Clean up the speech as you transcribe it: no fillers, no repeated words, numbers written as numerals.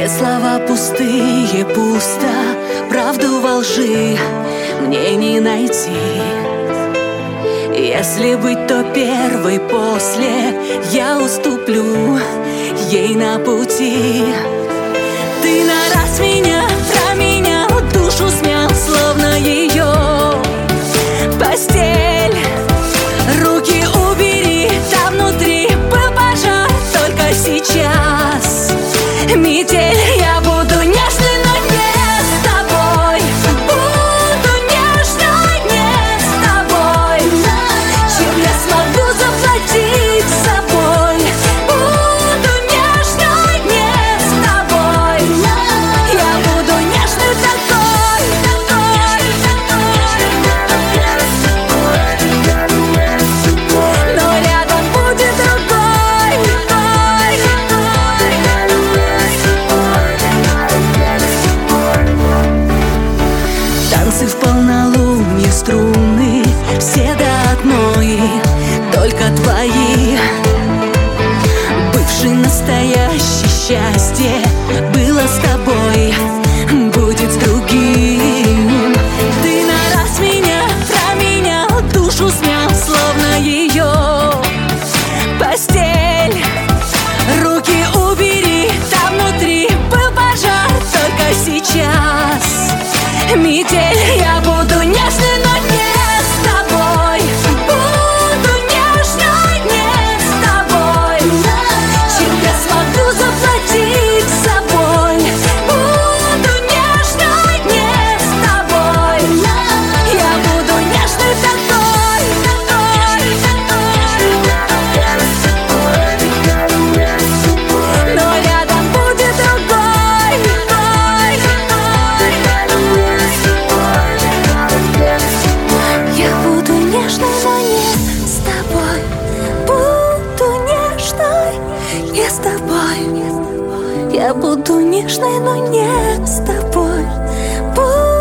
Все слова пустые, пусто, правду во лжи мне не найти. Если быть, то первой, после я уступлю ей на пути. Ты на раз меня променял, душу смял, словно ее постель. Руки убери, там внутри был пожар, только сейчас метель. Я буду нежной, но не с тобой. Буду нежной, не с тобой. Чем я смогу заплатить за боль? Буду нежной, не с тобой. Я буду нежной такой, но рядом будет другой. Танцы в полнолуние, струны все до одной, только твои. Бывший, настоящий, счастье было с тобой, будет с другим. Ты на раз меня променял, душу смял, словно ее постель. Руки убери, там внутри был пожар, только сейчас метель. Я буду нежной, но не с тобой. Буду нежной, не с тобой. Чем я смогу заплатить за боль? Буду нежной, не с тобой. Я буду нежной такой, но рядом будет другой. Я буду нежной, но не с тобой. Буду нежной, не с тобой. Я буду нежной, но не с тобой.